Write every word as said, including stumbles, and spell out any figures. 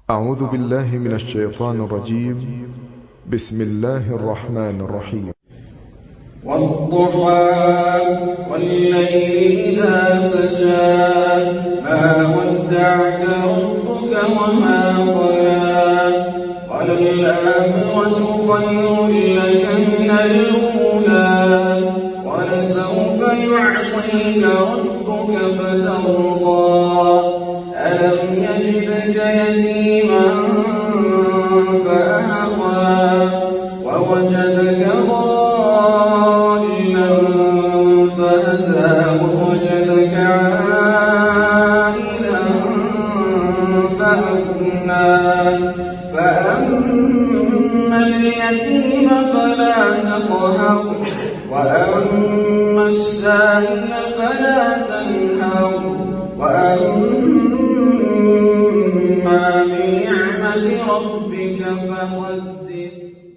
أعوذ بالله من الشيطان الرجيم. بسم الله الرحمن الرحيم. والضحى والليل إذا سجى ما ودعك ربك وما قلى وللآخرة خير لك من الأولى ولسوف يعطيك ربك فترضى ألم يجدك يتيما فآوى ووجدك ضالا فهدى ووجدك عائلا فأغنى فأما اليتيم فلا تقهر وأما السائل فلا تنهر وأما بنعمة ربك فحدث.